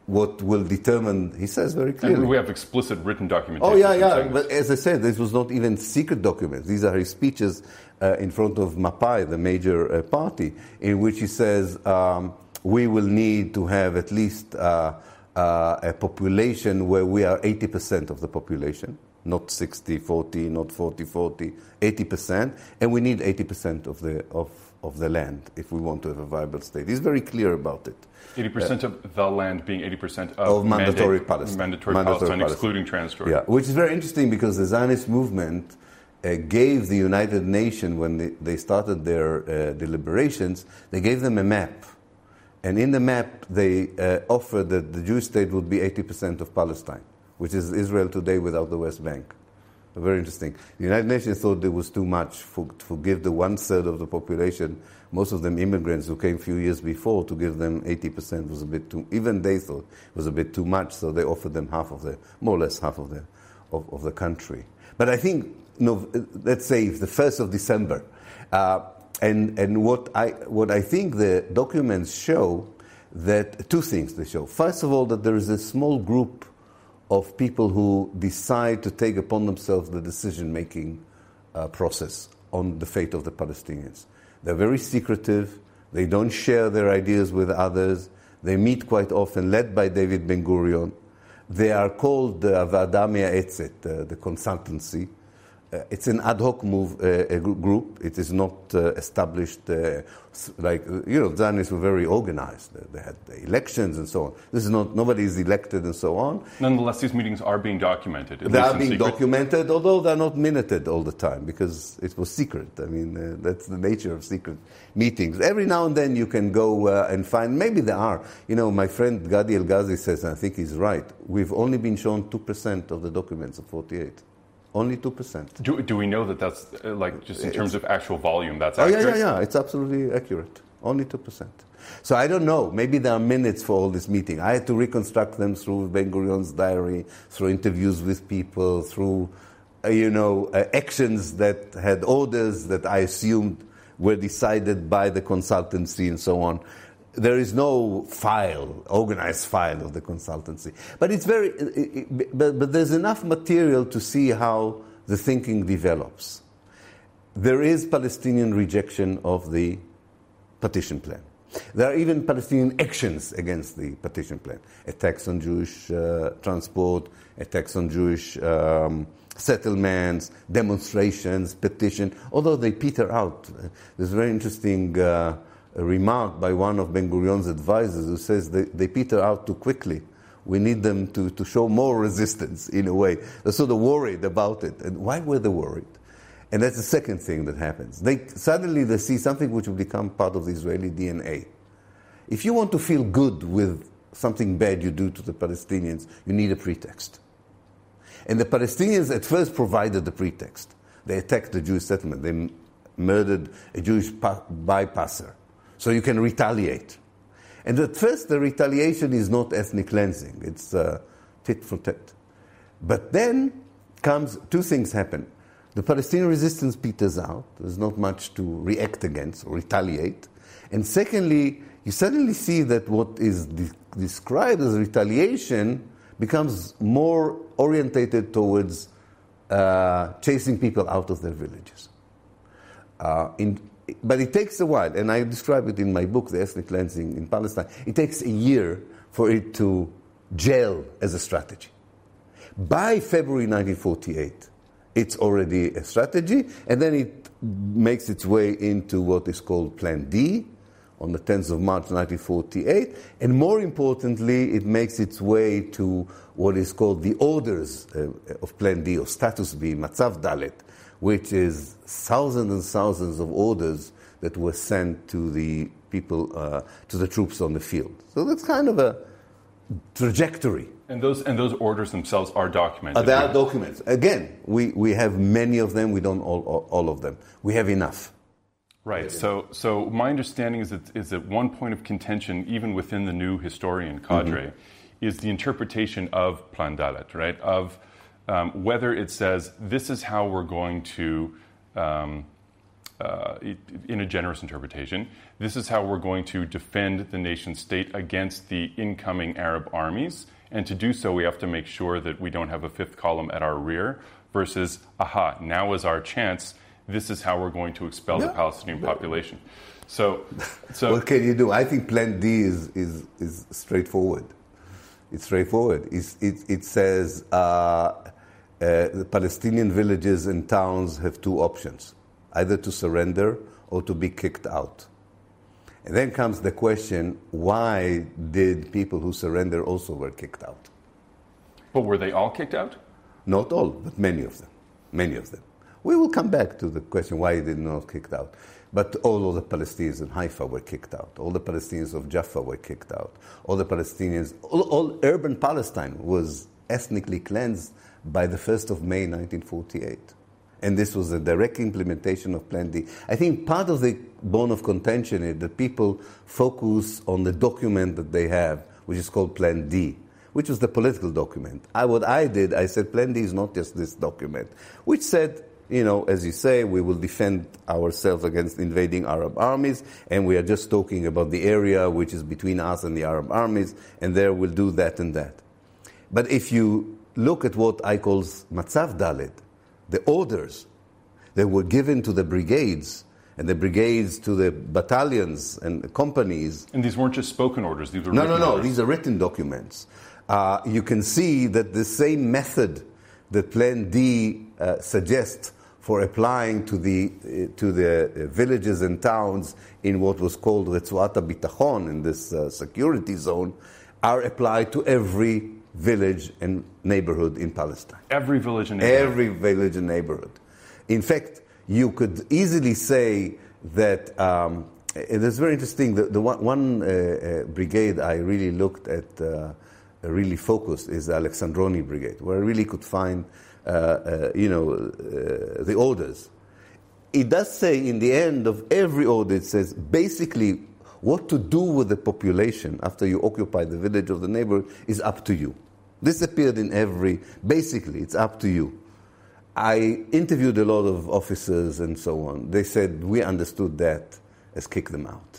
what will determine, he says very clearly. And we have explicit written documentation. Oh, yeah, yeah. But as I said, this was not even secret documents. These are his speeches uh, in front of Mapai, the major uh, party, in which he says um, we will need to have at least uh, uh, a population where we are eighty percent of the population, not sixty forty, not forty forty, eighty percent, and we need eighty percent of the of, of the land if we want to have a viable state. He's very clear about it. eighty percent uh, of the land being eighty percent of, of mandatory mandate, Palestine. Mandatory, mandatory Palestine, Palestine, excluding Transjordan. Yeah, which is very interesting because the Zionist movement uh, gave the United Nations, when they, they started their uh, deliberations, they gave them a map. And in the map, they uh, offered that the Jewish state would be eighty percent of Palestine, which is Israel today without the West Bank. Very interesting. The United Nations thought it was too much for, to give the one-third of the population, most of them immigrants who came a few years before, to give them eighty percent was a bit too, even they thought it was a bit too much, so they offered them half of the, more or less half of the, of, of the country. But I think, you know, let's say the first of December, uh, and, and what I, what I think the documents show, that two things they show. First of all, that there is a small group of people who decide to take upon themselves the decision-making uh, process on the fate of the Palestinians. They're very secretive. They don't share their ideas with others. They meet quite often, led by David Ben-Gurion. They are called the Va'ada Me'atzet, uh, the consultancy. Uh, it's an ad hoc move, uh, a group. It is not uh, established uh, like, you know, Zionists were very organized. They had the elections and so on. This is not, nobody is elected and so on. Nonetheless, these meetings are being documented. They are being secret. documented, although they're not minuted all the time because it was secret. I mean, uh, that's the nature of secret meetings. Every now and then you can go uh, and find, maybe there are. You know, my friend Gadi El-Ghazi says, and I think he's right, we've only been shown two percent of the documents of forty-eight. Only two percent. Do, do we know that that's, uh, like, just in terms it's, of actual volume, that's oh, accurate? Oh, yeah, yeah, yeah. It's absolutely accurate. Only two percent. So I don't know. Maybe there are minutes for all this meeting. I had to reconstruct them through Ben-Gurion's diary, through interviews with people, through, uh, you know, uh, actions that had orders that I assumed were decided by the consultancy and so on. There is no file, organized file of the consultancy. But it's very, it, it, but, but there's enough material to see how the thinking develops. There is Palestinian rejection of the partition plan. There are even Palestinian actions against the partition plan. Attacks on Jewish uh, transport, attacks on Jewish um, settlements, demonstrations, petition, although they peter out. There's a very interesting uh, a remark by one of Ben-Gurion's advisors who says they, they peter out too quickly. We need them to, to show more resistance in a way. They're sort of worried about it. And why were they worried? And that's the second thing that happens. They suddenly they see something which will become part of the Israeli D N A. If you want to feel good with something bad you do to the Palestinians, you need a pretext. And the Palestinians at first provided the pretext. They attacked the Jewish settlement. They murdered a Jewish bypasser. So you can retaliate. And at first, the retaliation is not ethnic cleansing. It's uh, tit for tat. But then comes, two things happen. The Palestinian resistance peters out. There's not much to react against or retaliate. And secondly, you suddenly see that what is de- described as retaliation becomes more orientated towards uh, chasing people out of their villages. Uh, in But it takes a while, and I describe it in my book, The Ethnic Cleansing in Palestine. It takes a year for it to gel as a strategy. By February nineteen forty-eight, it's already a strategy, and then it makes its way into what is called Plan D on the tenth of March nineteen forty-eight, and more importantly, it makes its way to what is called the orders uh, of Plan D, or Status B, Matzav Dalet, which is thousands and thousands of orders that were sent to the people, uh, to the troops on the field. So that's kind of a trajectory. And those and those orders themselves are documented. Uh, they are documents. Again, we, we have many of them. We don't all, all, all of them. We have enough. Right. So so my understanding is that is that one point of contention, even within the new historian cadre, mm-hmm. is the interpretation of Plan Dalet, right? Of Um, whether it says this is how we're going to um, uh, in a generous interpretation, this is how we're going to defend the nation state against the incoming Arab armies. And to do so, we have to make sure that we don't have a fifth column at our rear versus, aha, now is our chance. This is how we're going to expel yeah. the Palestinian population. So, so what can you do? I think Plan D is, is, is straightforward. It's straightforward. It's, it, it says uh, uh, the Palestinian villages and towns have two options, either to surrender or to be kicked out. And then comes the question, why did people who surrender also were kicked out? But were they all kicked out? Not all, but many of them. Many of them. We will come back to the question why they did not kicked out. But all of the Palestinians in Haifa were kicked out. All the Palestinians of Jaffa were kicked out. All the Palestinians, all, all urban Palestine was ethnically cleansed by the first of May nineteen forty-eight. And this was a direct implementation of Plan D. I think part of the bone of contention is that people focus on the document that they have, which is called Plan D, which was the political document. I, what I did, I said Plan D is not just this document, which said, you know, as you say, we will defend ourselves against invading Arab armies, and we are just talking about the area which is between us and the Arab armies, and there we'll do that and that. But if you look at what I call Matzav Dalet, the orders that were given to the brigades, and the brigades to the battalions and the companies. And these weren't just spoken orders, these were no, written No, no, no, orders. these are written documents. Uh, you can see that the same method that Plan D uh, suggests for applying to the uh, to the uh, villages and towns in what was called Retzuat HaBitachon, in this uh, security zone, are applied to every village and neighborhood in Palestine. Every village and neighborhood. Every village and neighborhood. In fact, you could easily say that, um, it is very interesting, the, the one, one uh, uh, brigade I really looked at, uh, really focused, is the Alexandroni Brigade, where I really could find, uh, uh, you know, uh, the orders. It does say in the end of every order, it says basically what to do with the population after you occupy the village or the neighborhood is up to you. This appeared in every, basically, it's up to you. I interviewed a lot of officers and so on. They said, we understood that as kick them out.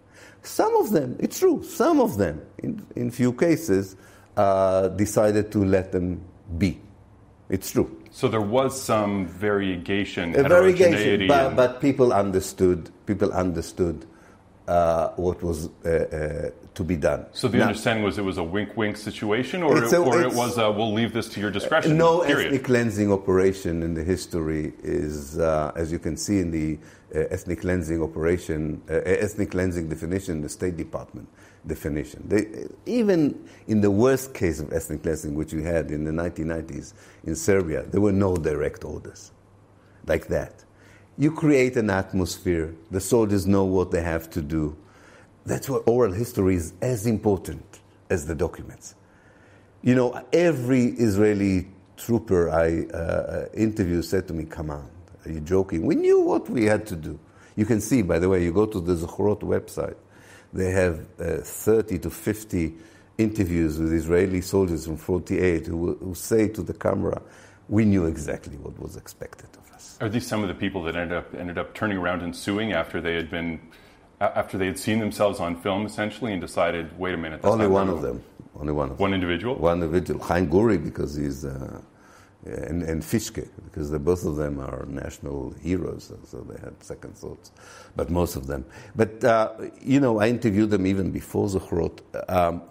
Some of them, it's true, some of them, in, in few cases, uh, decided to let them be. It's true. So there was some variegation, a variegation, but, and... but people understood, people understood uh, what was uh, uh, to be done. So the now, understanding was it was a wink-wink situation, or, it, a, or it was a, we'll leave this to your discretion, No period. Ethnic cleansing operation in the history is, uh, as you can see in the uh, ethnic cleansing operation, uh, ethnic cleansing definition, the State Department definition. They, even in the worst case of ethnic cleansing, which we had in the nineteen nineties in Serbia, there were no direct orders like that. You create an atmosphere, the soldiers know what they have to do. That's why oral history is as important as the documents. You know, every Israeli trooper I uh, interviewed said to me, come on, are you joking? We knew what we had to do. You can see, by the way, you go to the Zochrot website, they have uh, thirty to fifty interviews with Israeli soldiers from forty-eight who, who say to the camera, we knew exactly what was expected of us. Are these some of the people that ended up ended up turning around and suing after they had been, after they had seen themselves on film, essentially, and decided, wait a minute, that's Only not one normal. of them. Only one of One them. individual? One individual. Chaim Guri, because he's, uh, and, and Fishke, because the, both of them are national heroes, so they had second thoughts. But most of them. But, uh, you know, I interviewed them even before Zochrot. Um,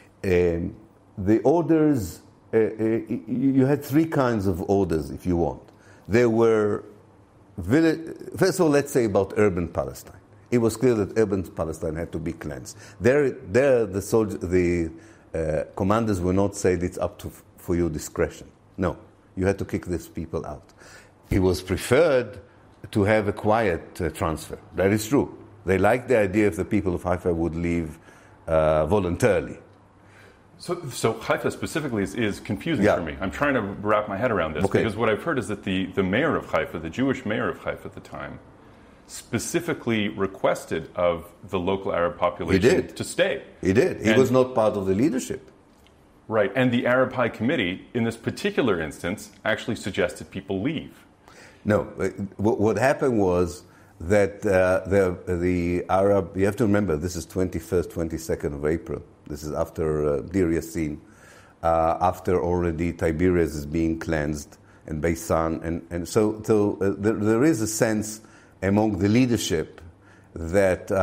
um, the orders, uh, uh, you had three kinds of orders, if you want. There were, village, first of all, let's say about urban Palestine. It was clear that urban Palestine had to be cleansed. There, there the, soldier, the uh, commanders were not saying it's up to for your discretion. No, you had to kick these people out. It was preferred to have a quiet uh, transfer. That is true. They liked the idea if the people of Haifa would leave uh, voluntarily. So, so Haifa specifically is, is confusing Yeah. for me. I'm trying to wrap my head around this, Okay. because what I've heard is that the, the mayor of Haifa, the Jewish mayor of Haifa at the time, specifically requested of the local Arab population He did. to stay. He did. He And- was not part of the leadership. Right, and the Arab High Committee, in this particular instance, actually suggested people leave. No, uh, what what happened was that uh, the, the Arab, you have to remember, this is twenty-first, twenty-second of April. This is after uh, Deir Yassin, uh, after already Tiberias is being cleansed, and Baisan. And, and so, so uh, there, there is a sense among the leadership that uh,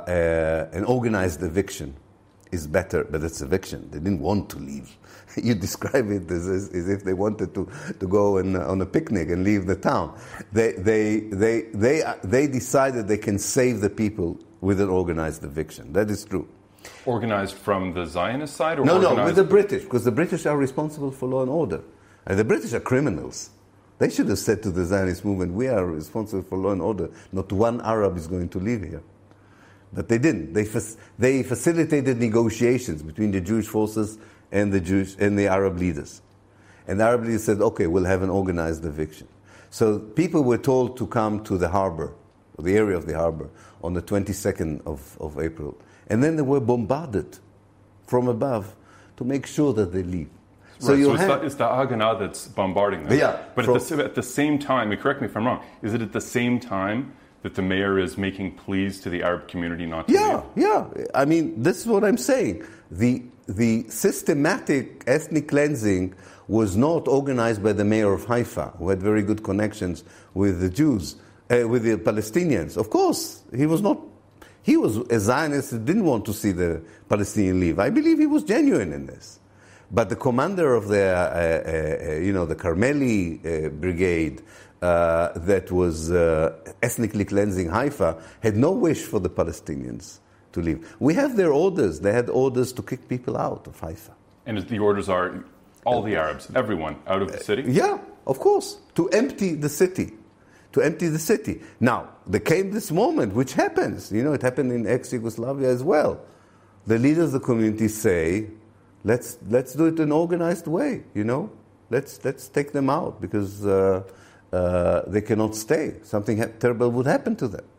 uh, an organized eviction is better, but it's eviction. They didn't want to leave. You describe it as, as, as if they wanted to, to go and, uh, on a picnic and leave the town. They, they, they, they, uh, they decided they can save the people with an organized eviction. That is true. Organized from the Zionist side? Or no, organized... no, with the British, because the British are responsible for law and order. And the British are criminals. They should have said to the Zionist movement, we are responsible for law and order. Not one Arab is going to live here. But they didn't. They, fa- they facilitated negotiations between the Jewish forces and the Jewish and the Arab leaders. And the Arab leaders said, okay, we'll have an organized eviction. So people were told to come to the harbor, or the area of the harbor, on the twenty-second of, of April. And then they were bombarded from above to make sure that they leave. So, right, so it's, the, it's the Haganah that's bombarding them. Yeah. But from, at, the, at the same time, correct me if I'm wrong, is it at the same time that the mayor is making pleas to the Arab community not to yeah, leave? Yeah, yeah. I mean, this is what I'm saying. The, the systematic ethnic cleansing was not organized by the mayor of Haifa, who had very good connections with the Jews, uh, with the Palestinians. Of course, he was not, he was a Zionist who didn't want to see the Palestinians leave. I believe he was genuine in this. But the commander of the, uh, uh, you know, the Carmeli uh, brigade uh, that was uh, ethnically cleansing Haifa had no wish for the Palestinians to leave. We have their orders. They had orders to kick people out of Haifa. And the orders are all the Arabs, everyone, out of the city? Uh, yeah, of course, to empty the city. To empty the city. Now, there came this moment, which happens. You know, it happened in ex-Yugoslavia as well. The leaders of the community say, Let's let's do it in an organized way, you know. Let's let's take them out because uh, uh, they cannot stay. Something ha- terrible would happen to them.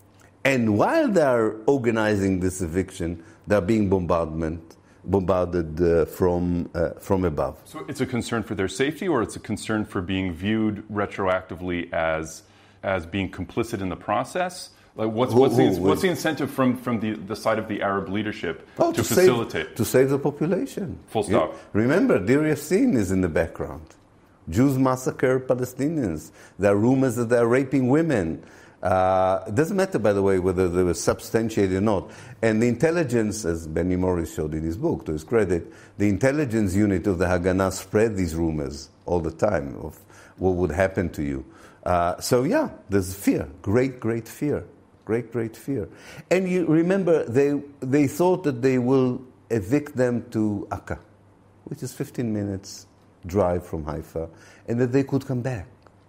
And while they are organizing this eviction, they are being bombardment bombarded uh, from uh, from above. So it's a concern for their safety, or it's a concern for being viewed retroactively as as being complicit in the process. Like what's, what's, the, what's the incentive from, from the, the side of the Arab leadership oh, to, to facilitate? Save, to save the population. Full stop. Yeah. Remember, Deir Yassin is in the background. Jews massacre Palestinians. There are rumors that they're raping women. Uh, it doesn't matter, by the way, whether they were substantiated or not. And the intelligence, as Benny Morris showed in his book, to his credit, the intelligence unit of the Haganah spread these rumors all the time of what would happen to you. Uh, so, yeah, there's fear, great, great fear. Great, great fear. And you remember, they they thought that they will evict them to Akka, which is fifteen minutes drive from Haifa, and that they could come back.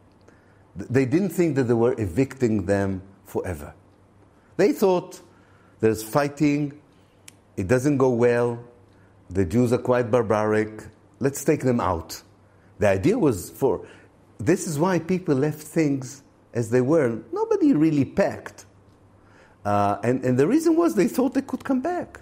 They didn't think that they were evicting them forever. They thought there's fighting, it doesn't go well, the Jews are quite barbaric, let's take them out. The idea was for, this is why people left things as they were. Nobody really packed. Uh, and, and the reason was they thought they could come back.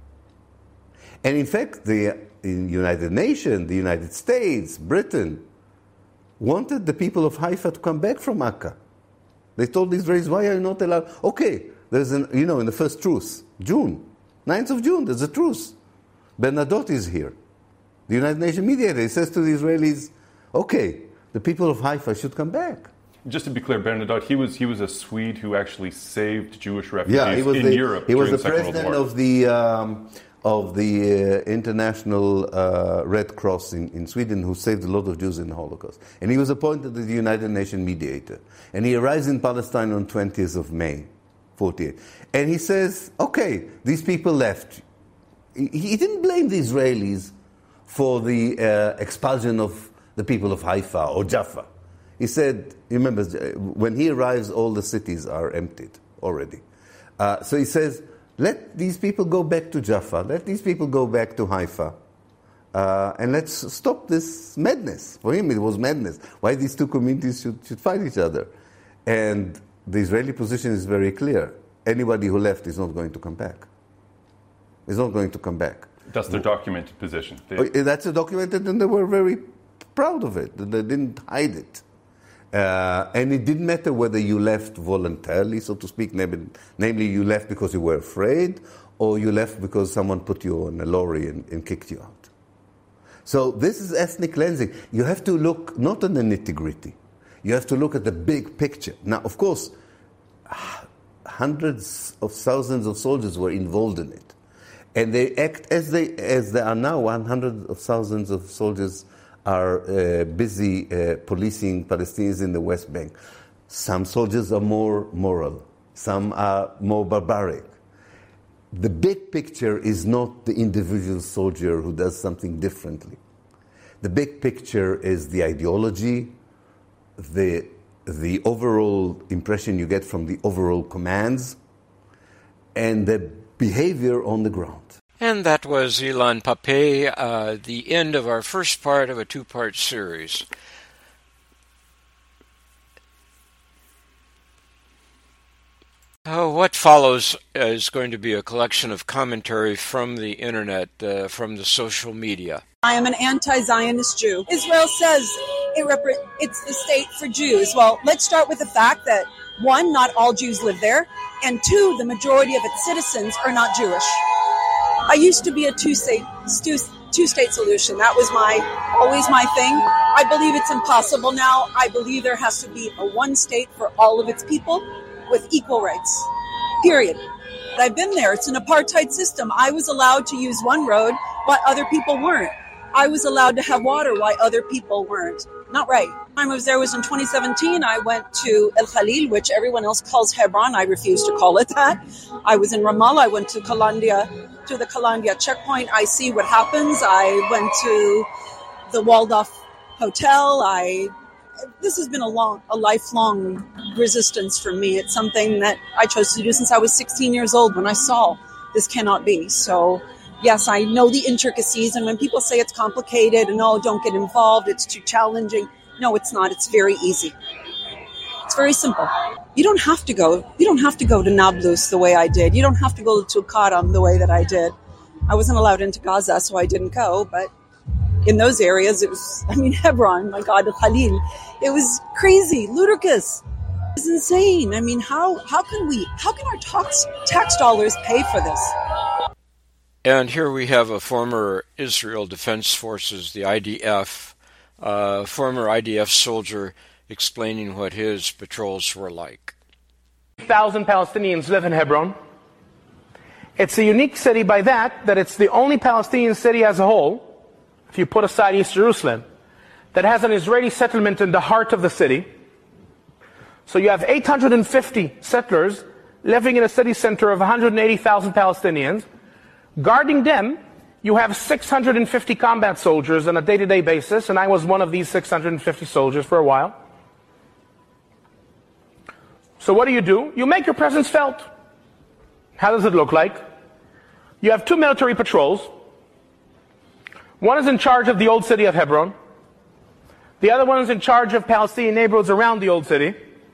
And in fact, the United Nations, the United States, Britain, wanted the people of Haifa to come back from Akka. They told the Israelis, why are you not allowed? Okay, there's an, you know, in the first truce, June, ninth of June, there's a truce. Bernadotte is here. The United Nations mediator, he says to the Israelis, okay, the people of Haifa should come back. Just to be clear, Bernadotte, he was he was a Swede who actually saved Jewish refugees yeah, he was in the, Europe. He was the, the president of the um, of the uh, International uh, Red Cross in, in Sweden, who saved a lot of Jews in the Holocaust. And he was appointed as the United Nations mediator. And he arrives in Palestine on twentieth of May, forty-eight. And he says, okay, these people left. He, he didn't blame the Israelis for the uh, expulsion of the people of Haifa or Jaffa. He said, you remember, when he arrives, all the cities are emptied already. Uh, so he says, let these people go back to Jaffa, let these people go back to Haifa, uh, and let's stop this madness. For him, it was madness. Why these two communities should, should fight each other? And the Israeli position is very clear. Anybody who left is not going to come back. Is not going to come back. That's their documented position. They... That's documented, and they were very proud of it. They didn't hide it. Uh, and it didn't matter whether you left voluntarily, so to speak, namely you left because you were afraid, or you left because someone put you on a lorry and, and kicked you out. So this is ethnic cleansing. You have to look not at the nitty-gritty. You have to look at the big picture. Now, of course, hundreds of thousands of soldiers were involved in it. And they act as they as they are now. Hundreds of thousands of soldiers are uh, busy uh, policing Palestinians in the West Bank. Some soldiers are more moral. Some are more barbaric. The big picture is not the individual soldier who does something differently. The big picture is the ideology, the, the overall impression you get from the overall commands, and the behavior on the ground. And that was Ilan Pappé, uh, the end of our first part of a two-part series. Oh, what follows is going to be a collection of commentary from the internet, uh, from the social media. I am an anti-Zionist Jew. Israel says it rep- it's the state for Jews. Well, let's start with the fact that, one, not all Jews live there, and two, the majority of its citizens are not Jewish. I used to be a two-state two-state solution. That was my always my thing. I believe it's impossible now. I believe there has to be a one state for all of its people with equal rights, period. But I've been there. It's an apartheid system. I was allowed to use one road while other people weren't. I was allowed to have water while other people weren't. Not right. The time I was there was in twenty seventeen. I went to El Khalil, which everyone else calls Hebron. I refuse to call it that. I was in Ramallah. I went to Kalandia, to the Kalandia checkpoint. I see what happens. I went to the Waldorf Hotel. I This has been a long, a lifelong resistance for me. It's something that I chose to do since I was sixteen years old when I saw this cannot be. So, yes, I know the intricacies. And when people say it's complicated and, oh, don't get involved, it's too challenging. No, it's not. It's very easy. It's very simple. You don't have to go. You don't have to go to Nablus the way I did. You don't have to go to Karam the way that I did. I wasn't allowed into Gaza, so I didn't go. But in those areas, it was, I mean, Hebron, my God, Khalil. It was crazy, ludicrous. It's insane. I mean, how, how can we, how can our tax, tax dollars pay for this? And here we have a former Israel Defense Forces, the I D F, uh, former I D F soldier explaining what his patrols were like. one thousand Palestinians live in Hebron. It's a unique city by that, that it's the only Palestinian city as a whole, if you put aside East Jerusalem, that has an Israeli settlement in the heart of the city. So you have eight hundred fifty settlers living in a city center of one hundred eighty thousand Palestinians. Guarding them, you have six hundred fifty combat soldiers on a day-to-day basis, and I was one of these six hundred fifty soldiers for a while. So what do you do? You make your presence felt. How does it look like? You have two military patrols. One is in charge of the old city of Hebron. The other one is in charge of Palestinian neighborhoods around the old city.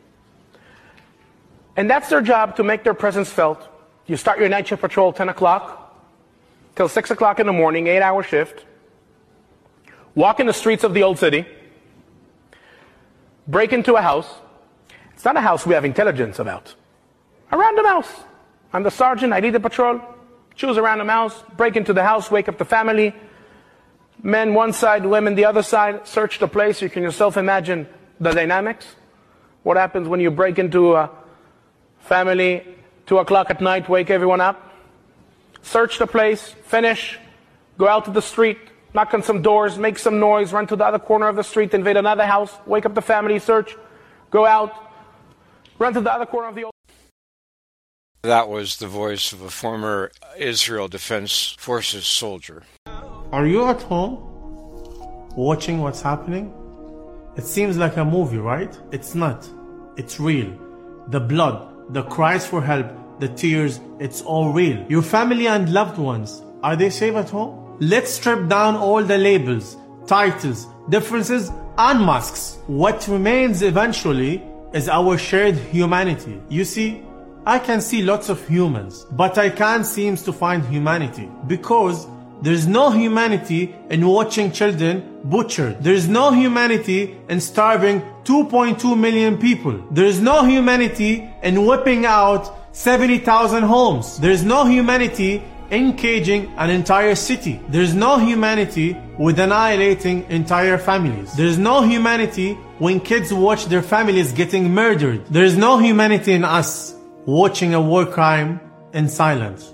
And that's their job, to make their presence felt. You start your night shift patrol ten o'clock till six o'clock in the morning, eight-hour shift. Walk in the streets of the old city. Break into a house. It's not a house we have intelligence about. A random house. I'm the sergeant, I lead the patrol. Choose a random house, break into the house, wake up the family. Men one side, women the other side, search the place. You can yourself imagine the dynamics. What happens when you break into a family, two o'clock at night, wake everyone up? Search the place, finish, go out to the street, knock on some doors, make some noise, run to the other corner of the street, invade another house, wake up the family, search, go out, run to the other corner of the old... That was the voice of a former Israel Defense Forces soldier. Are you at home watching what's happening? It seems like a movie, right? It's not. It's real. The blood, the cries for help, the tears, it's all real. Your family and loved ones, are they safe at home? Let's strip down all the labels, titles, differences, and masks. What remains eventually is our shared humanity. You see, I can see lots of humans, but I can't seem to find humanity, because there's no humanity in watching children butchered. There is no humanity in starving two point two million people. There is no humanity in whipping out seventy thousand homes. There is no humanity in caging an entire city. There is no humanity with annihilating entire families. There is no humanity when kids watch their families getting murdered. There is no humanity in us watching a war crime in silence.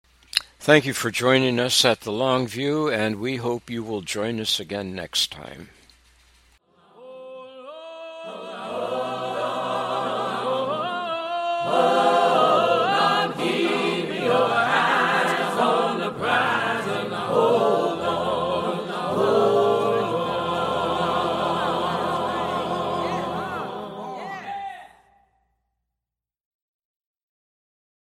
Thank you for joining us at The Long View, and we hope you will join us again next time.